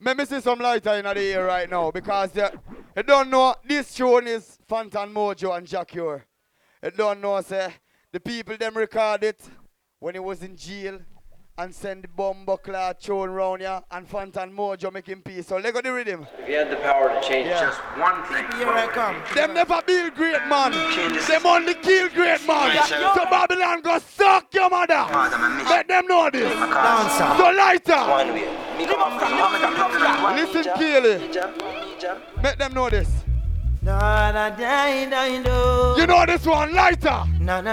Let me see some lighter in the air right now because you don't know this tune is Fantan Mojo and Jacure. You don't know, say, the people them record it when he was in jail and send the Bumbleclad tune round here and Fantan Mojo make him peace. So let go the rhythm. If you had the power to change just one thing, Here I come. Them never build great man. Them only kill great man. So Babylon go suck your mother. Let them know this. Dancer. So lighter. one way. Me come up from Listen clearly. Make them know this. You know this one, lighter.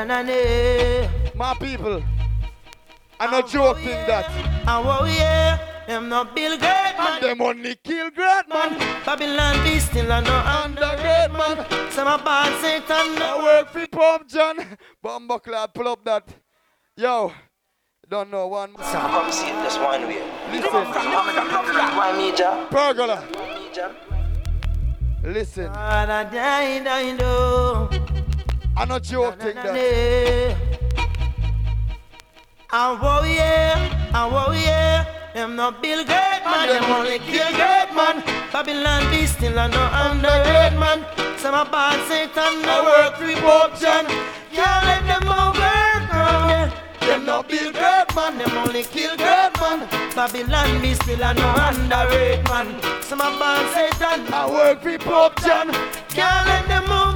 My people. I'm not joking that. Oh yeah, them not build great man. Them only kill great man. Babylon be still a no Under great man. Some a bad Satan. I work for Pop John. Bumbleclad, pull up that. Yo, don't know one more. Come see it just one way. Listen. Why me, ja? Pergola. Me, ja? Listen. I'm I'm not joking that. Oh yeah, them not build great man, them only kill great man. Babylon be still a no underrated man. Some a bad Satan, no work for Pope John. Can't let them over, them not build great man, them only kill great man. Babylon be still a no underrated man. Some a bad Satan, I work for Pope John. can't let them over,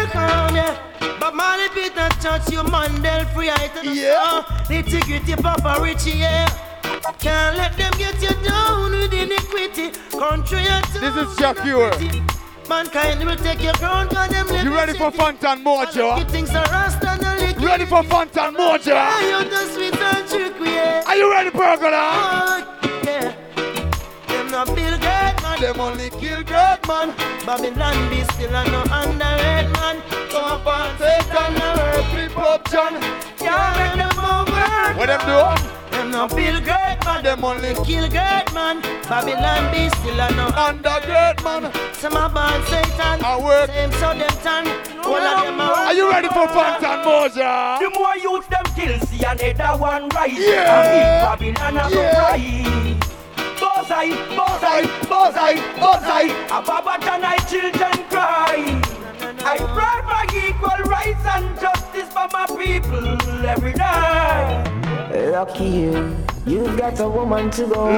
But Marley Peter Church, you Mandel free item. Yeah. Integrity, Papa Richie, yeah. Can't let them get you down with iniquity. Country and This is Jacure. Mankind will take your crown, cause them You ready for Fantan Mojo? things are rasta and liquid. Ready for Fantan Mojo? You the sweet and trickery, yeah. Are you ready, Pergola? Oh, yeah. Them not build great man. Them only kill great man. Babylon be still a no underrated man. Come up and Satan, work for Pop John. Can't let them over. What them do? Them no build great man. Them only Kill great man. Babylon be still a no under great man. Some are born Satan. I work. Same so them tan. All of them Are you ready for Fantan Mojo? The more youth them kill, see another one rise. Yeah. And big Babylon a Yeah. surprise. Bozai, bozai, bozai, bozai. A Baba and I children cry. I pray for equal rights and justice for my people every day. Lucky you've got a woman to go.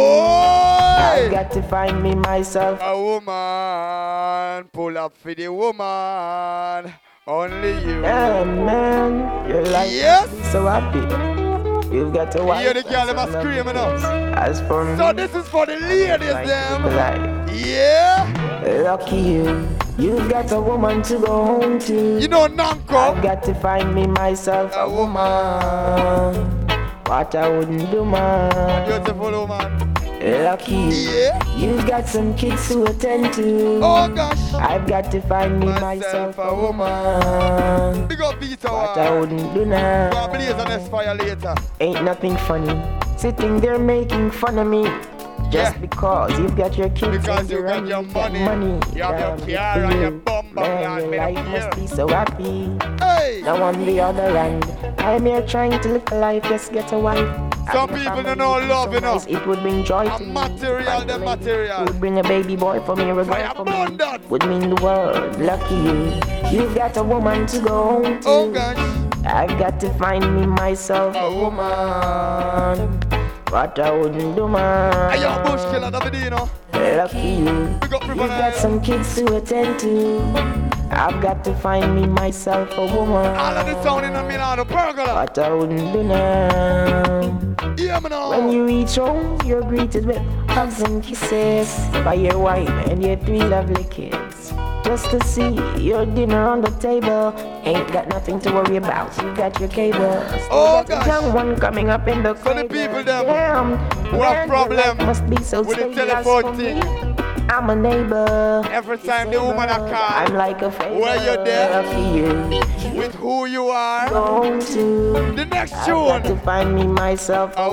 Lord. I've got to find me myself. A woman, pull up for the woman. Only you. Yeah, man, your life Yes. is so happy. You've got a wife. Hear the girl them a and some screaming lovely up. kids. As for me, So this is for the ladies like them. life. Yeah. Lucky you've got a woman to go home to. You know I've Nanko. got to find me myself A a woman. What I wouldn't do, man. Beautiful woman. Lucky Yeah. you've got some kids to attend to. Oh gosh. I've got to find me myself a woman. Big up Peter. What I wouldn't do now. Gonna blaze on this fire later. Ain't nothing funny. Sitting there making fun of me. Just Yeah. because you've got your kids Because and you got and your you've got money. You have your Damn, car and your good bum for you. Man, man, your man, life here. must be so happy. Hey. Now on the other hand, I'm here trying to live a life, just get a wife. Some And the people family don't know would be love, so you know. nice, it would bring joy A to me. material, Find the a lady material. who would bring a baby boy for me, a girl Fire for me. burn that. Would mean the world. Lucky you. You've got a woman to go home to. Oh gosh. I've got to find me myself A a woman. What I wouldn't do, man. Hey, yo, Bush killer, Davidino. Lucky you. Big up You've got some kids to attend to. I've got to find me myself a woman. All of the sound in the Milano Pergola. What I wouldn't do now. Yeah, man. now. When you reach home, you're greeted with hugs and kisses by your wife and your 3 lovely kids. Just to see your dinner on the table, ain't got nothing to worry about. You got your cable. Oh, Still got gosh. a young one coming up in the So the cradle. people them Damn, who have man, your problem life must be so with the stable. As telephone for thing. me, I'm a neighbor. Every time the woman a I'm call like a favor. Where you there? Lucky you. with who you are. Going to. The next I've got to tune. find me myself a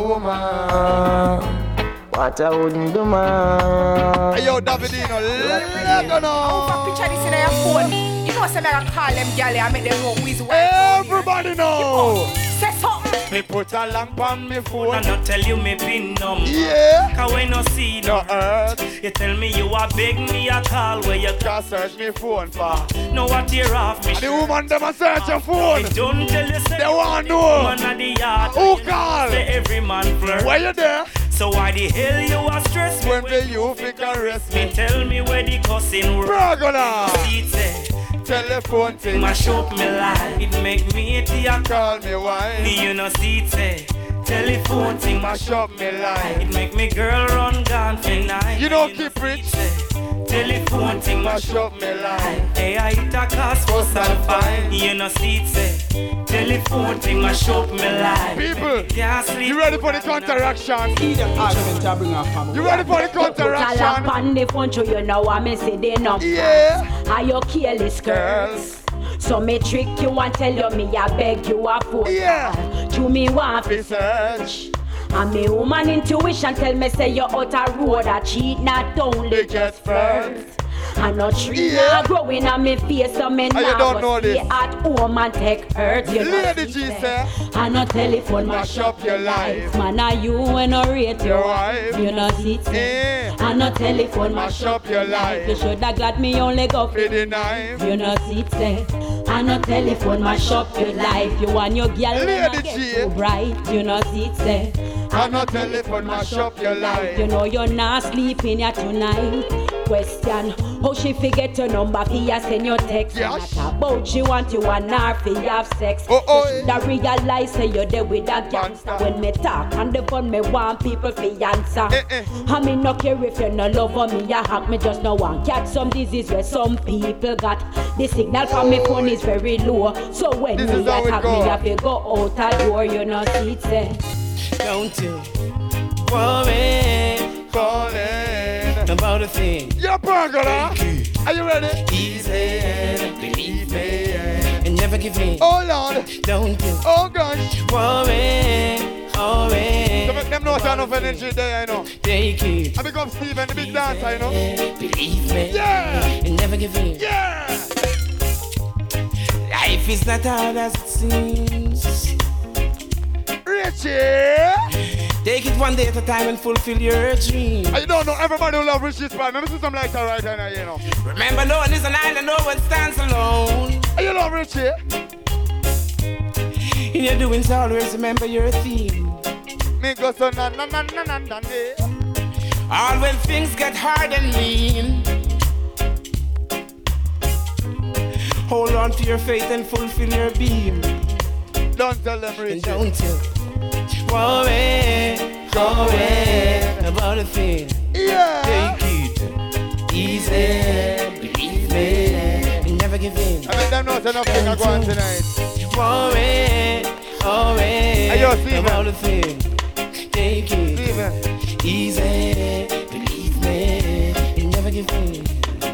woman. What I wouldn't do, man. Hey, yo, Davidino, let go How now. picture this in your phone? You know, say I call them gyal and make them know who is what. Everybody know. Say something Me put a lamp on me phone. And not tell you me pin number. Yeah. Cause when no see No no earth. you tell me you are beg me a call where you Just search me phone for. know what tear off me. And the woman them a search your phone. Me don't tell you say They want to know. man of the yard. Who call? Say every man flirt. Where you there? So why the hell you are stressed me? When the youth caress Me me. tell me where the cussing work. Bragona. See it say Telephone thing. mash up me life. It make me a tear. Call me wine. You know see it say telephone thing Mash up me life. It make me girl run gone for night. You know keep rich. Telephone thing Mash up me life. Hey, I hit a cast for some fine. You know see it say telephone thing mash up me life. People, Can't sleep. you ready for the counteraction? You ready for the Put a lamp counteraction? on the phone, so you know I me say they know. Yeah. Are you careless girls? So me trick you and tell you me I beg you a phone. Yeah. To me want fi Research. and me woman intuition tell me say you out a road a cheat not only just first. And no tree Yeah. not growing on me face so me you now don't know stay this. at home and take hurt. You know Lady see G say. say, And no telephone mash up your life. Man, are you when no rate Your your wife. wife? You know see say. Eh. And no telephone Mash up your life. You shoulda glad me only go For the knife. you know see it say. And no telephone mash up your life. You want your girl when I Lady get G. too bright. You know see it say. And no telephone mash up your life. You know you're not sleeping here tonight. Question: how she forget your number for you send your text? Yes. Not about she want you and her for you have sex. Oh, oh. You shoulda realize say you're there with a gangster. Gangster. When me talk on the phone, me want people for answer. I me no care if you no love or me a hack. Me just no want catch some disease where some people got. The signal from me phone is very low. So when This me is how it attack go. me, have to go out a door. You know see it say. Don't you worry Calling. about a thing. Your burglar. Are you ready? Easy, believe me, and never give in. Oh Lord. Don't you Oh gosh. worry, So worry. make them know enough energy there, I know. Take it. I become Steven, the big dancer, you know. Believe me, Yeah. and never give in. Yeah. Life is not hard as it seems. Richie. Take it one day at a time and fulfill your dream. I don't know, everybody will love Richie's spot. Maybe see some lighter right now, you know. Remember, no one is an island, no one stands alone. You love Richie? In your doings, always remember your theme. Me go so na na na na na na na. All when things get hard and mean, hold on to your faith and fulfill your beam. Don't tell them And Richie. don't you worry, worry about a thing. Yeah. Take it easy, believe me, and never give in. I mean, them know enough thing I go on tonight. Worry, Hey, yo, worry Steven. about a thing. Take it Steven. easy, believe me, and never give in.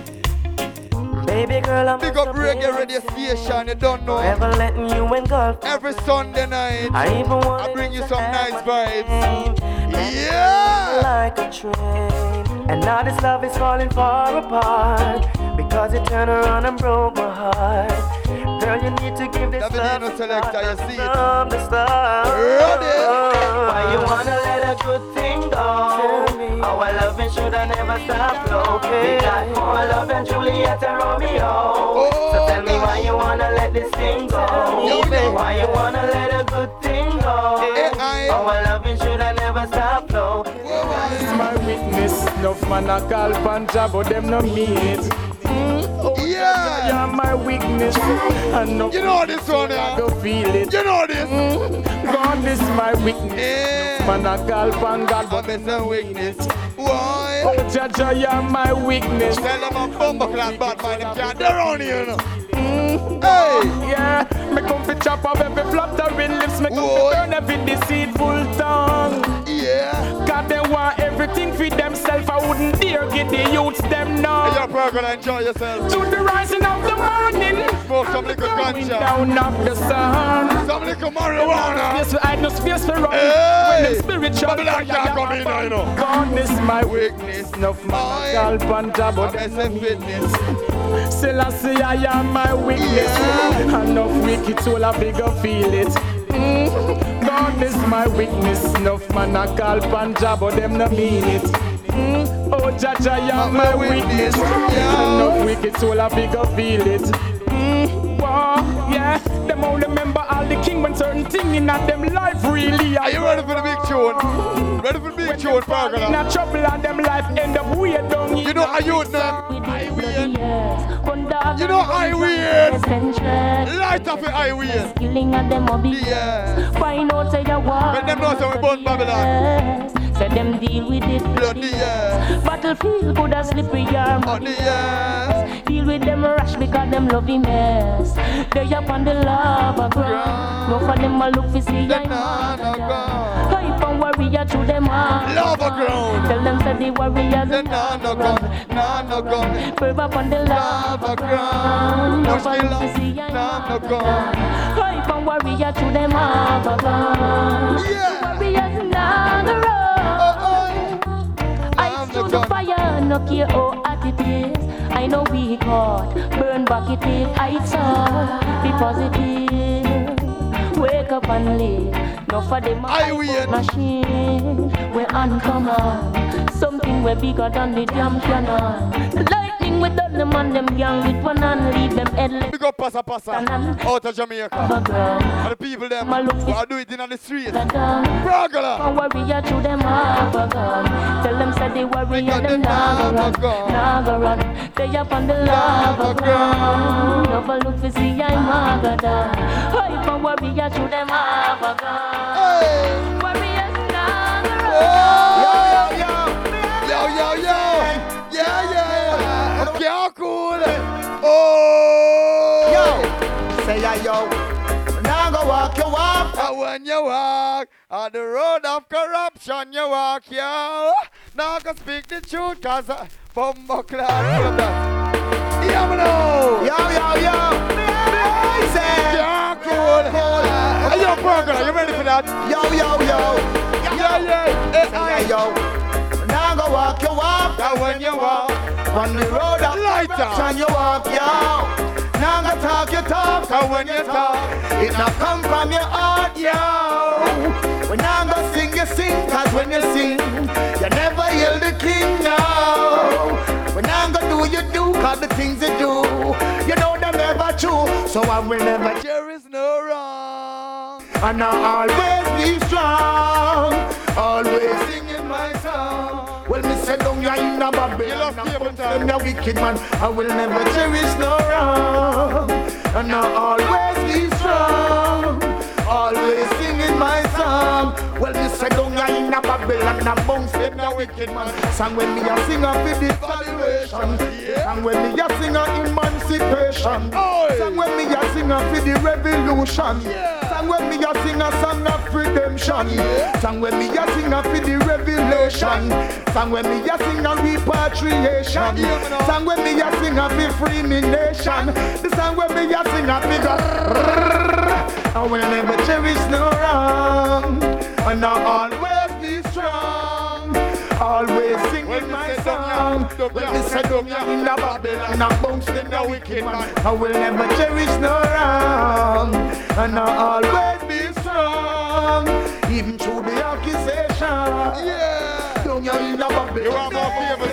Baby girl, I'm Big up reggae radio station, you don't know. Forever letting you engulf. Every Sunday night, I even want I bring you some nice vibes. Yeah. like a train. And now this love is falling far apart because you turned around and broke my heart. Girl, you need to give this That love video a selector, you see it. from the start. Ready? Why you wanna let a good thing go? Tell me. Our loving should have never stopped flow. We got more love than Juliet and Romeo. So tell me why you wanna let this thing go? Why you wanna let a good thing go? Our loving should have never stopped flow. My witness, enough man a call Punjab, but them no meet. Yeah. You're my weakness, and no You know this one, yeah. go feel it. You know this. God is my weakness. Yeah. Man a call Punjab, but I'm a weakness. Why? oh Jaja, you're my weakness. Tell them I'm bumper class bad man, them can't. They're on here, you know. Hey. Yeah, me come fi chop off every fluttering lips, me come Whoa. fi burn every deceitful tongue. Yeah. God, they want everything for themselves. I wouldn't dare get the youths them Hey, now. you're probably gonna enjoy yourself. To the rising of the morning, Smoke some little going ganja. down of the sun. Some little marijuana. Yes, I no space for run. Hey. When them spiritual Babylon can't come in now, you know. God is my Weakness. enough man Aye. call Punjab, but I'm a fitness. Selassie, I am my weakness. Yeah. Enough wicked soul, I bigger feel it. Lord is my witness. Enough man a call panja, but them no mean it. Oh, Jaja, you're my witness. Enough wicked soul, I figure feel it. Wow, yeah. Them all remember all the king when certain thing in them life really. Are you ready for the big tune? Ready for the big tune, Parker? In a trouble and them life end up weird down. You know I youth now. I weird. You know I weird. Light up your I weird. Killing at them obvious. Yeah. Find out say you want. Let them know so we born Babylon. Say them deal with it. Bloody yeah. Battlefield could have slippery arm. On the yeah. Deal with them rush because them love him mess. They up on the lava ground. No for them a look for see I'm hype and warrior to them all. Lava ground. Tell them say the warriors The nano gun. Nano gun. Burn up on the lava ground. No for them to see I'm hype and warrior to them all. Yeah. Warriors in the road. I through the fire, no care how hot it is. I know we caught, burn back it is. I saw, be positive. Wake up and live. No for them I win. Machine. We're uncommon. Something way bigger than the damn cannon. The lightning with all them on them gang with one hand leave them headless. Big up Passa out of Jamaica. And the people them who are doing it in the streets. Bragala. Warrior to them have a gun. Tell them say the warrior them naga run. They up on the lava ground. Never look for see I'm Magadan. Hype and warrior to them have a gun. Warriors naga run. Yo. Yeah. Okay, how cool. Oh. Yo. Say yo. Now go walk your walk. And when you walk on the road of corruption, you walk, yo. Now go speak the truth, cause bumbo class. Yeah, me know. Yo. Say. Yeah, cool. Hey, yo, Burger, you ready for that? Yo. Hey, yo. Now go walk your walk. and when you walk on the road of lighter, corruption, you walk, yo. Now go talk your talk. and when you talk, It not come from your heart, yo. When I'm gonna sing, you sing, cause when you sing, you never hear the king, no. When I'm gonna do, you do, cause the things you do, you know them never true. So I will never, there is no wrong. and I'll always be strong, always singing my song. Well, me say don't you in a Babylon, I'm a wicked man, I will never cherish no wrong. And I'll always be strong, always singing my song. Well, me say don't you in a Babylon, I'm bounce with no wicked man. Song when me a sing a for the valuation, song when me a sing a emancipation, song when me a sing a for the revolution, song when me a sing a song of redemption, song when me a sing a for the revelation, song when me a sing a repatriation, song when me a sing a for free me nation, the song when me a sing a for I will never cherish no wrong, and I'll always be strong, always singing my song. When me say don't you in the Babylon, I'm bouncing in the wicked man, I will never cherish no wrong, and I'll always be strong, even through the accusation. Yeah. Don't you in the Babylon? You are more famous,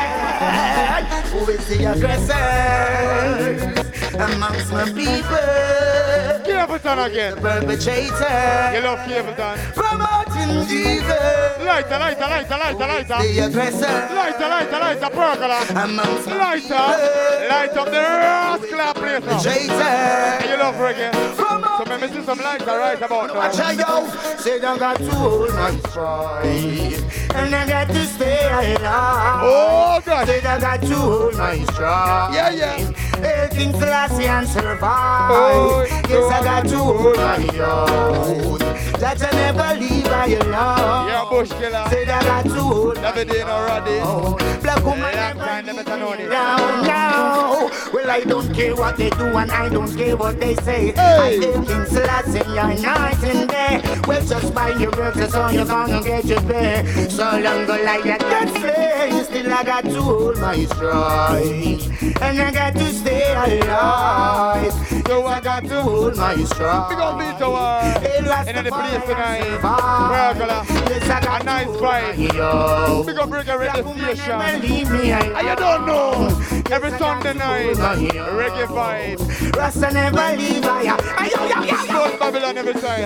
Who is the aggressor amongst my people? Capleton again. Perpetrator, You love Capleton. promoting evil. Lighter. The aggressor Lighter, pergola. amongst my Lighter up the rascal place now. traitor. You love reggae. So let me see some lighter right about now. Watch out, yo. Said I got to hold my stride, and I got to stay alive. Oh, God. Said I got to hold my stride. Yeah. Everything classy and survive. Oh, Yes, I got to hold my own. That I never leave I alone. You're a bush killer. Said I got to hold my Every day already. own. Black woman Black never man never turn on it. down now. Well, I don't care what they do and I don't care what they say. I think in Selassie you're night and day. Well, just buy your verses so you're gonna get your pay. So long go like that, that's slay. Still I got to hold my stride, and I got to stay day I rise. So I got to hold my stride. We gonna beat our in the place tonight. Pergola. A nice vibe. We gonna bring a radio station. And you don't know. Every Sunday night, reggae vibe. Rasta never leave I. Full Babylon every time.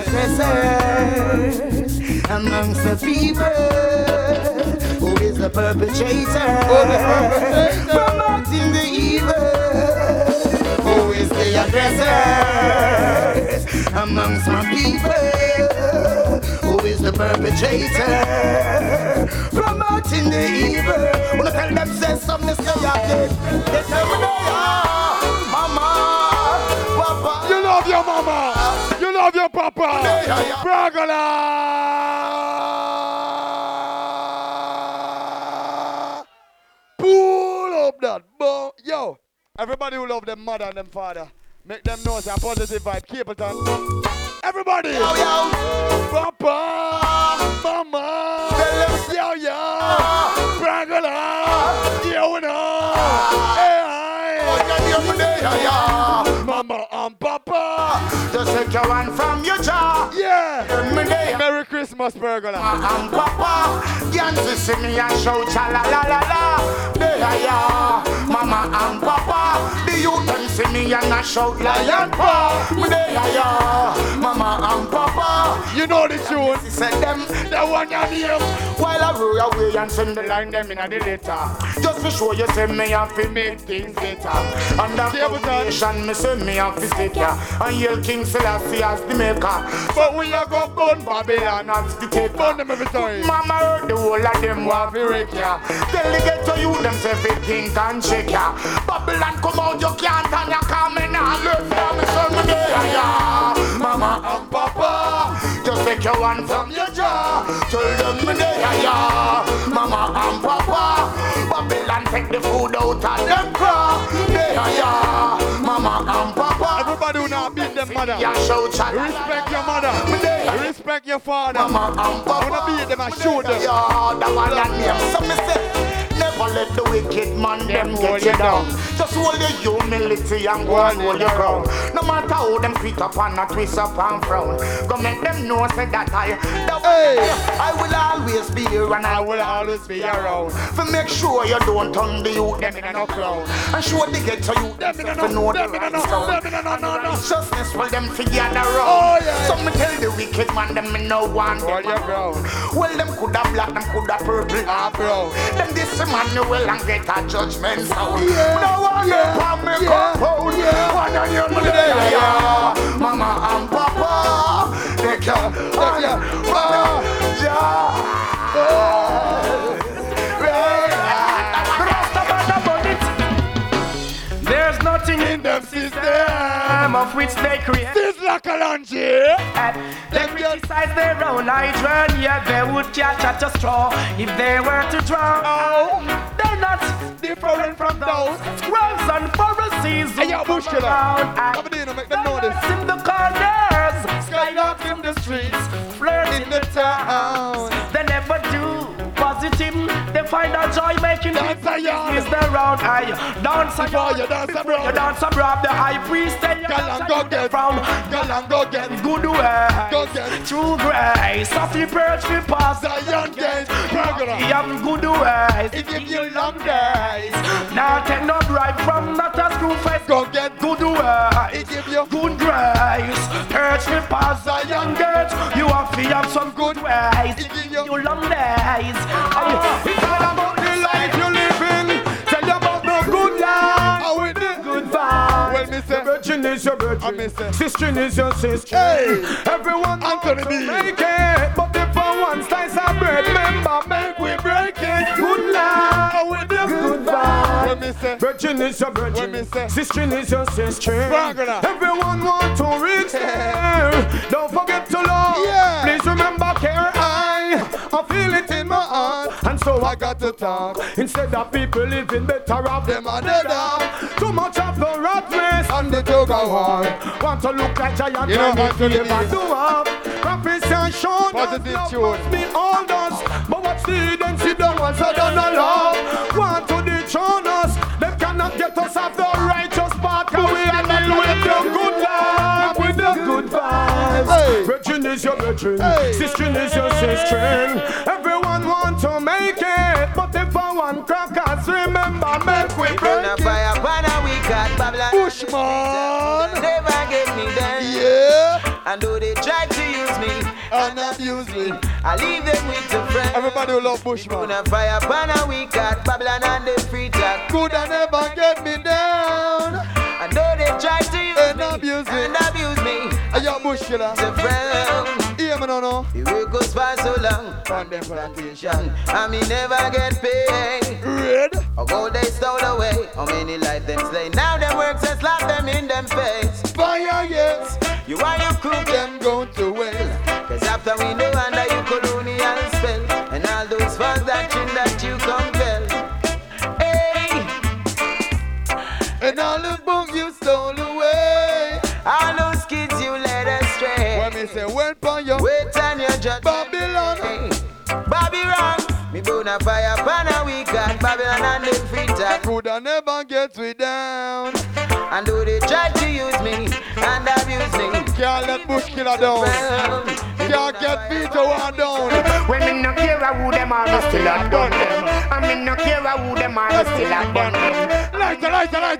Amongst the people, who is the perpetrator? Promoting the evil. Who is the aggressor? Amongst my people, who is the perpetrator? Promoting the evil. Wanna tell them say something, say they tell me mama, papa. You love your mama. You love your papa. Pergola. Pull up that bow. Yo, everybody who love them mother and them father, make them know it's a positive vibe. Keep it on. Everybody. Yo, yo. Papa. Mama. Yo, yo. Pergola. Yo, we know. Hey, Mama and Papa. Just take your one from your jaw. Yeah. Merry Christmas, Pergola. And Papa, can't you see me and shout cha la la la la. There ya, Mama and Papa. The youth them see me and I shout lion paw. There ya, Mama and Papa. You know the tune. Said them, the one you name. while I roll away and send the line them in a the letter. Just to show you say me have to make things better. And the foundation me say me have to stick ya. And yell King Selassie as the maker. But we a go burn Babylon as the taker. Burn them every time. Mama heard the whole of them want to wreck ya. Tell the ghetto you them say everything can shake ya. Babylon come out you can't and you come in and look for me son me there ya. Mama and Papa, just take your one from your jaw. Tell them me there ya. Mama and Papa, Babylon take the food out of them craw. There ya. Mama and Papa, everybody who not beat them mother. ya shout cha. Respect your mother. Respect your father. Mama and Papa, wanna beat them and shoot them. Yeah, that one and name. So me say, never let the wicked man them get you down. Just hold your humility and go and hold your ground. No matter how them creep up and a twist up and frown, go make them know say that I will always be here and I will always be around. For make sure you don't turn the youth them in a clown. And show the ghetto youth them to know the right sound. And the righteousness will them figure around. Some me tell the wicked man them me no want them around. Well them coulda black, them coulda purple or brown. Them this man you will and get a judgment sound. No one them me compound. One on your Mama and Papa, they can There's nothing in the system of which they create. This like a lunch here. They criticize their own hydrant, yeah, they would catch at a straw if they were to drown. Oh, they're not different from those scribes and Pharisees who come around and make them know this. in the corners, skylarks in the streets, flirts in the town. They never do positive, they find a joy making dance a yard. Is the round eye, dance a Before yard. you dance Before abroad. you dance abroad, the high priest tell you Girl and go get frown. Girl and go get Good way, Go get true grace, softly perch we pass the young days. Pergola. young good ways, It give you long days. now take no bribe from not a screw face. Go get Good ways, It give you good grace, perch we pass the young girls. You have to have some good ways, It give you you long days. It's all about the life you living. Tell you about the good life. How we do Good vibe. Well, me say Virgin is your I virgin. miss it. Sister is your sister. Hey, Everyone Anthony wants B. to make it, but if for one slice of bread, remember, make we break it. Good life. how we do Good vibe. Well, me say Virgin is your When me virgin. say- Sister is your sister. Bragana. Everyone want to reach there. Don't forget to love. Yeah. Please remember care. I feel it in my heart, and so I got to talk. Instead of people living better off them are dead off. Too much of the rat race and the tug of war. Want to look like giant You know, and Anthony feel B. back to up. Prophets and shown us Positive love tune. must be all us. But what's the then see the ones that don't love. Want to dethrone us. Them cannot get us off the righteous brethren. Sister is your sister. Everyone want to make it, but if I want crackers, remember, make we break it. Fire banner, we got Babylon. Bushman. Never get me down. Yeah. And though they try to use me and abuse me, I leave them with the friends. Everybody who love Bushman. Fire banner, we got Babylon and the free talk. Could I never get me down? And though they try to use and me abuse me, I got Bush killer. The friend. Yeah, me no. The work goes for so long. On them plantation. And me never get paid. Red. Or gold they stole away. How many life them slay? Now them works and slap them in them face. Fire, yes. You and your crew them go to waste. Cause after we know under you colonial spell. And all those false doctrine that you compel. Hey. And all the book you stole away. All those kids you led astray. When me say wait for you, wait on your judge Babylon. Hey. Babylon. Me burn a fire pan a week and Babylon and them free talk. Could I never get we down? And though they try to use me and abuse me, can't let Bush killer down. Can't get Peter one down. When me no care who them are, me still a done them. And me no care who them are, me still a done them. Lighter.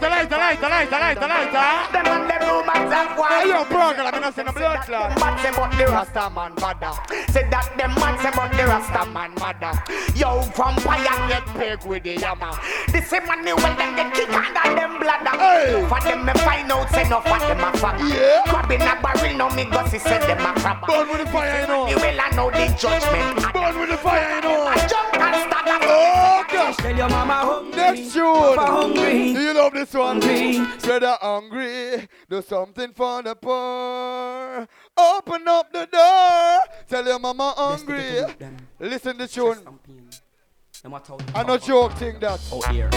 Them and them rumors of war. Hey, yo, brother, I'm not saying a blood clot. Mad say but the Rasta man bada. Say that them mad say but the Rasta man mada. Yo, vampire get peg with the hammer. The same money when them get kick under them bladder. Hey. For them me find out say no for them a fuck. Yeah. Grabbing a barrel no me go see say them a crab. Burn with the fire, you know. You will I know the judgment. Burn with the fire, you know. I jump and start. Oh gosh. Tell your mama hungry. Next tune. Papa hungry. Do you love this one? Hungry. Say they're hungry. Do something for the poor. Open up the door. Tell your mama hungry. Listen to the tune. I no joke thing that. Oh here.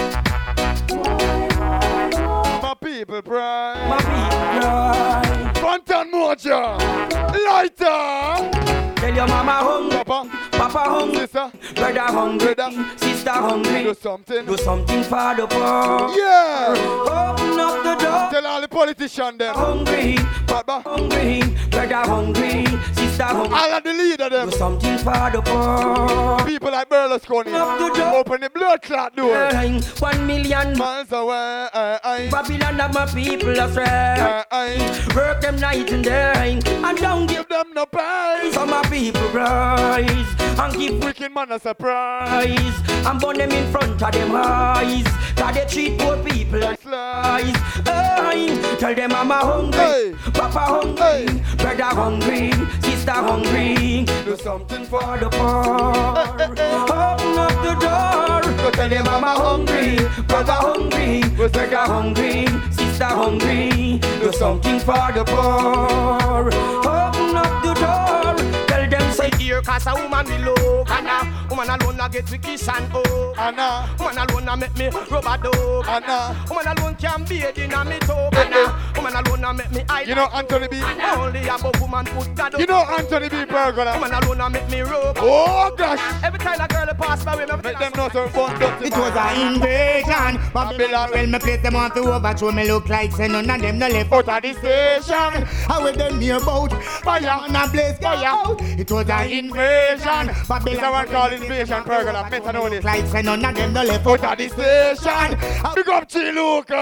My people pride. My people cry. Fantan Moja. Lighter. Tell your mama hungry. Papa hungry. Sister. Brother hungry. Sister hungry. Do something. Do something for the poor. Yeah. Open up the door. Tell all the politicians them. Hungry. Papa. Hungry. Brother hungry. Sister hungry. All of the leader them. Do something for the poor. People like Berlusconi. Open the blood clot door. 1 million miles away. Babylon have my people astray. Work them night and day and don't give them no prize. So my people rise and give wicked man a surprise and burn them in front of them eyes. Cause they treat poor people like flies. Tell them I'm hungry, Papa hungry, brother hungry, sister hungry. Do something for the poor. Open up the door. Tell them I'm hungry, Papa hungry, brother hungry, sister hungry. Do something for the poor. Open up the door. Tell them say here, cause a woman will look. Anna, woman alone I get to kiss and hug. Anna, woman alone I make me rub a dog. Anna, woman alone can bathe in a me tub. Anna, woman alone I make me eye. You know Anthony B. Only above woman put that up. You know Anthony B. Pergola. Woman alone I make me rub. Oh gosh. Every time a girl pass by me, make them know so bond up. It was an invasion. Babylon, well, me place them on to overthrow me look like say none of them no left out of the station. How will them hear about fire and a blaze fire? It was an invasion. Babylon, someone call invasion Pergola. Better know this. Like say none of them no left out of the station. Big up Chiluka.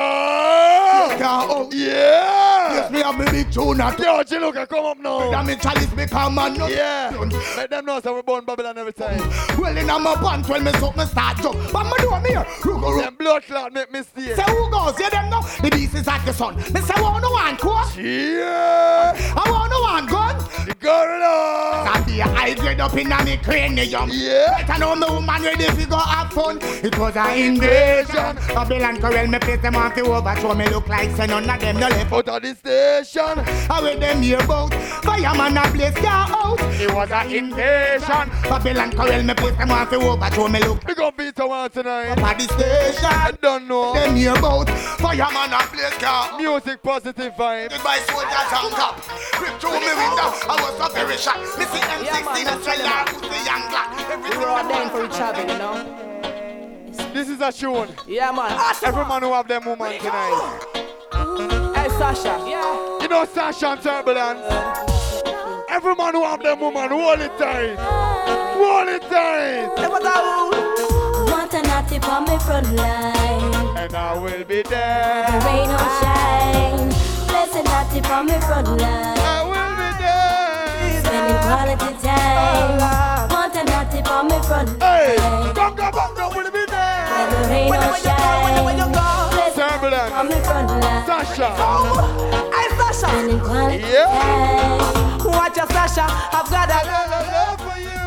Yeah. Yes, me have me big tune. Yo, Chiluka, come up now. That me chalice become a no. Yeah. Let them know so we born Babylon every time. Well, in my pants when me suck me start jump. But me do me here. Them blood clot make me stay. Say who goes? Yeah, them know. The beast is at the sun. Me say want no one course. Yeah. I want no one gun. The gorilla. I be hydrated up in a me cranium. Yeah. Better know me woman ready to go have fun. It was an invasion. Babylon corral me place them on the overthrow me look like say none of them no left out of the station. How will them hear about fireman a blaze car out? It was an invasion. Babylon corral me place them on the overthrow me look. We gon' beat someone tonight. Up at the station. I don't know. Them hear about fireman a blaze car. Music positive vibe. Goodbye soldiers on top. Rip through me window. I was so very shocked. Me see M16 Australia who's the young black. We were ordained for each other, you know. This is a tune. Yeah, man. Every man who have them woman tonight. Hey, Sasha. Yeah. You know Sasha and Turbulence. Every man who have them woman, hold it tight. Hold it tight. Want a natty for me front line. And I will be there. The rain or shine. Blessed natty for me front line. I will be there. Spending quality time. Want a natty for me front line. Hey, bonga, will be there. The rain or shine. Blessed Turbulence. for me front line. Sasha. Hey, Sasha. Spending quality Yeah. time. Watch your Sasha. I've got a Love for you.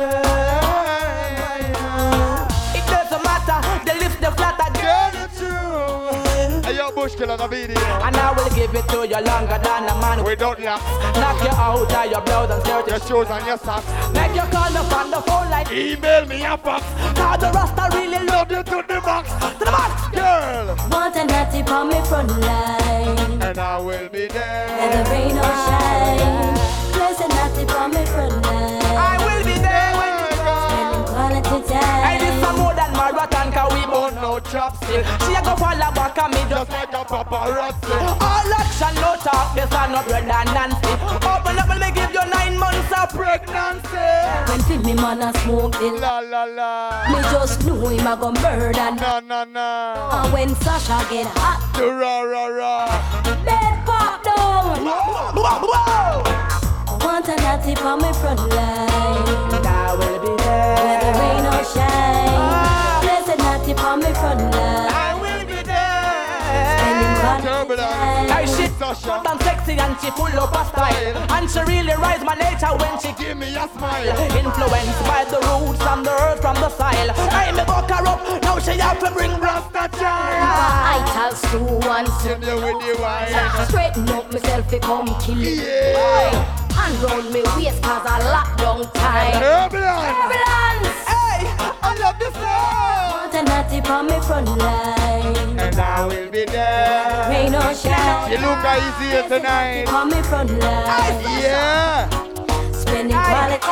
It doesn't matter. The lift, the flatter. Get it true. Hey, yo, Bushkiller, the video. And I will give it to you longer than a man. Without locks. Knock you out of your blouse and skirt. Your shoes and your socks. Make you call up on the phone like Email me a fax. Cause the Rasta really love Love you to the max. to the max. Girl. Want a natty for me front line. And I will be there. Whether rain or shine. Blessed natty for me front line. I will be there when you Spending quality I time. did some more than marathon cause we Oh, both no chopstick. She a go follow back and me just Just like a paparazzi. all action, no talk, this are not redundancy. Open up and me give you 9 months of Pregnancy. When fit me man a smoke the La la la. me just knew him a go murder. Na. And when Sasha get hot, Ra ra ra. bed pop down. whoa. Want a natty for me front line. I will be Whether rain there. or shine. Blessed natty for me front line. I will be Spending there. quality Turbulence. Hey, time. she Sasha. hot and sexy and she full of a style. And she really rise my nature when she Give me a smile. influenced by the roots and the earth from the soil. I me buck her up, now she have to bring Rasta child. I tell Stu once. Send you with the wine. Straighten up myself to come kill it. Yeah. And round me waist cause I lock down time. Turbulence. Ambulance! Hey, I love this song. Want a natty for me front line. And I will be there. Rain or shine. You look easy here tonight. For me front line. Yeah. Spending quality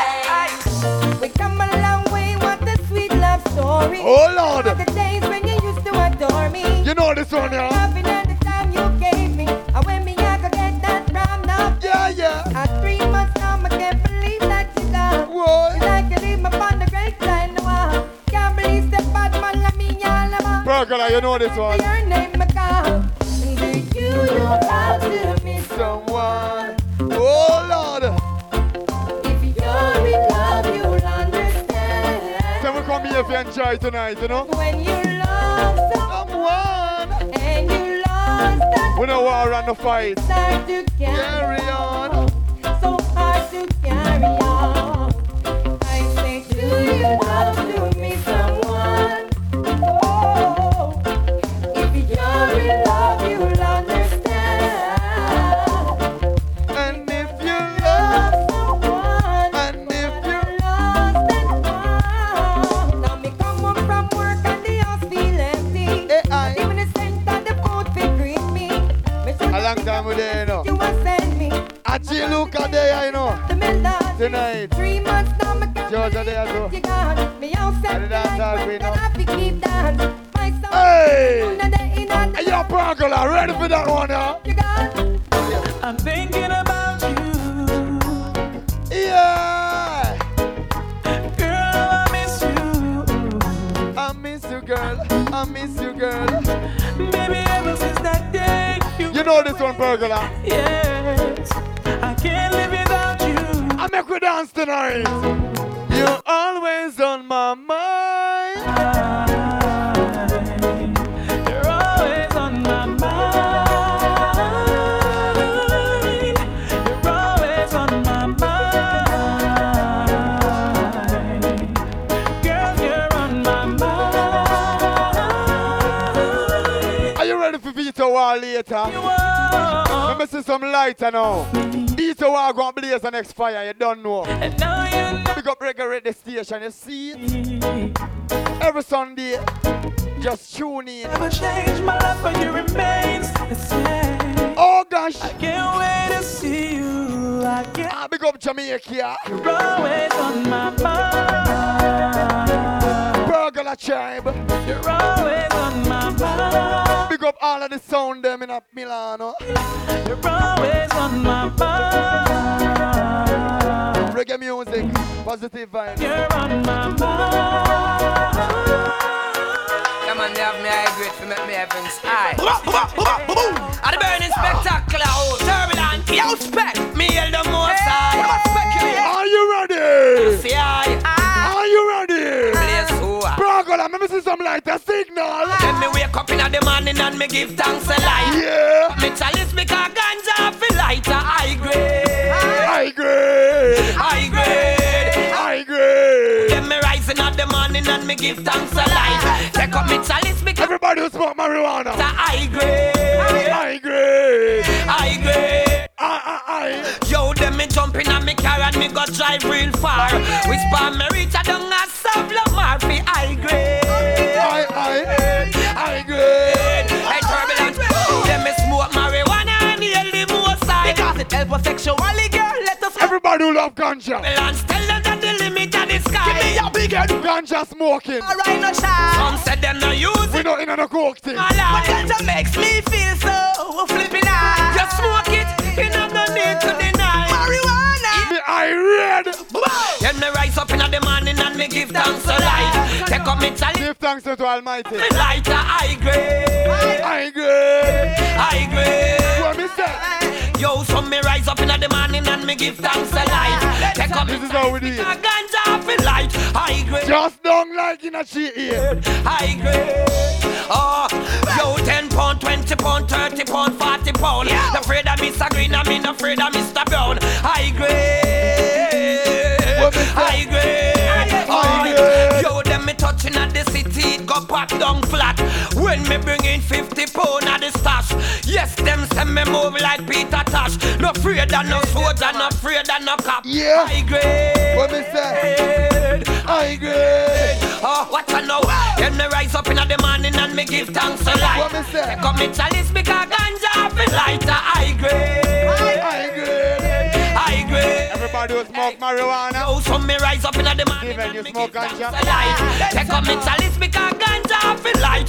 time. We come a long way, what a sweet love story. Oh Lord. The days when you used to adore me. You know this one, yeah? Loving at the time you gave me. And when me I could get that from now. Yeah. At 3 months now, I can't believe that you gone. Whoa. You like to leave me on the great line. Can't believe the bad man like me, y'all. Pergola, you know this one. Your name, I call. And do you love to me? Someone. Oh Lord. If you're in love, you'll understand. So we come here if you enjoy tonight, you know? When you love Someone. and you lost that We know war and the fight. hard to Carry on. so hard to carry on. I say, do you love to me, someone? Oh, if you're in love, you'll understand. And if you love, Someone, and if you lost and found. Now me come home from work and the house feel empty. Even the scent of the food fi greet me. Me say, a long time with you, you know. you a send me. I see Luca there, you know. The melody. Tonight. 3 months now, me can't Georgia there believe too. you gone. Me house And set the me dance hall like queen, when no? I fi keep dance. My soul Hey! under the inner Hey, yo, Pergola, ready for that one, yeah? you gone. I'm thinking about you. Yeah! Girl, I miss you. I miss you, girl. I miss you, girl. Baby, ever since that day You know this one, Pergola. yes, I can't live without you. I make we dance tonight. You're always on my mind. You're always on my mind. You're always on my mind. Girl, you're on my mind. Are you ready for Vito War later? You are. Let me see some lighter now. Vito War go and blaze the next fire, you don't know. And now you know. Big up Reggae Radio Station, you see it? Every Sunday, just tune in. Never change my life, but you remains the same. Oh gosh, I can't wait to see you again. big up Jamaica. You're always on my mind. Pergola tribe. You're always on my mind. Big up all of the sound them in Milano. You're always on my mind. positive vibes. You're on my mind. Come on, they have me high grade to make me heaven's eye. At the burning spectacular, oh, turbulent, yo, spec, me held the most high. Are you ready? See, Are you ready? Place who? Bragola, let me see some light, a signal. Then me wake up in the morning and me give thanks a light. Yeah. Me chalice because ganja feel lighter, high grade. High grade. High grade. High grade. Then me rising at the morning and me give thanks a light. Take up me chalice because everybody who smoke marijuana. High grade. High grade. High grade. Yo, them me jumping on me car and me go drive real far. Whisper me reach a down a Savlamar fi high grade. High grade. Hey, turbulent. Them me smoke marijuana and yell the most high. Because it helps us sexually, girl. Let us everybody who love ganja. Balance, tell them that the limit of the sky. give me your big head. Ganja smoking. Alright, no shot. Some said them no use We it. not in a coke thing. But ganja makes me feel so flipping out. You smoke it, you no need to deny. Marijuana. Me I read. Then me rise up in the morning and me give thanks to life. Take up me chalice. Give thanks to Almighty. Me lighter high grade. High grade. High grade. What me say? Yo, so me rise up in the morning and me give thanks to life. Take up This is how we do it. ganja feel light. High grade. Just don't like in a she ear. High grade. Oh, yo, 10 pound, 20 pound, 30 pound, 40 pound. Not afraid of Mr. Green, I mean afraid of Mr. Brown. High grade. High grade. Oh, yo, them me touching at the city, it go pop down flat. When me bring in 50 pound at the stash. Yes, them send me move like Peter Tosh. No afraid of no soldier, no afraid of no cop. Yeah. High grade. What me say? High grade. Oh, what I know. Then me rise up in the morning and me give thanks to life. What me say? Take up me chalice because ganja feel lighter. High grade. High grade. High grade. Everybody who smoke marijuana. Yo, so me rise up in the morning Even you and me smoke give thanks ganja. to life. Take up me chalice because ganja feel light.